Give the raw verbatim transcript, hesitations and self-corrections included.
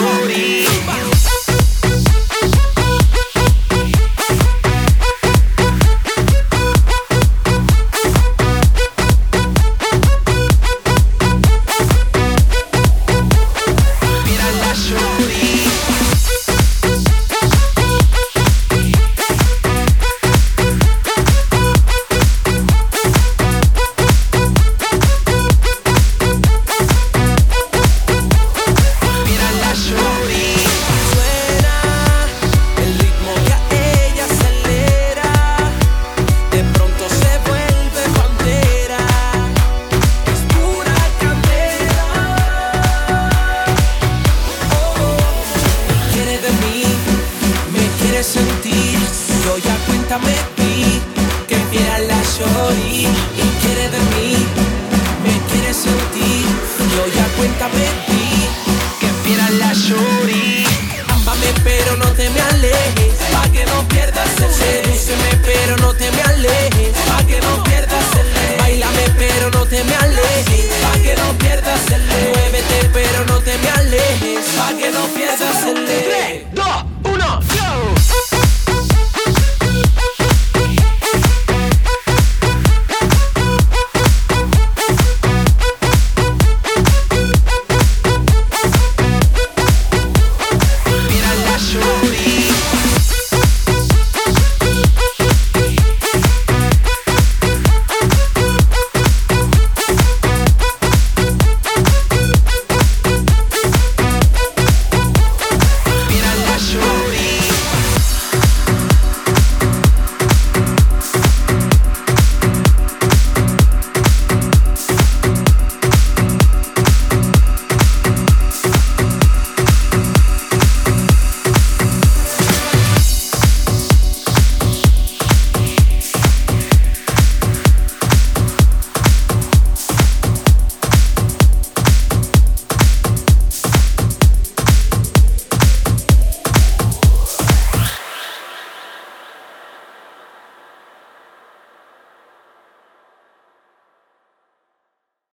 shorty. Sentir, yo ya cuenta me vi que fiera la shorty y quiere de mí, me quiere sentir, yo ya cuenta me vi Que fiera la shorty. Ámame pero no te me alejes, pa' que no pierdas el sedúceme pero no te me alejes, pa' que no pierdas el ley. Báilame pero no te me alejes, pa' que no pierdas el ley. Muévete pero no te me alejes, pa' que no pierdas el ley.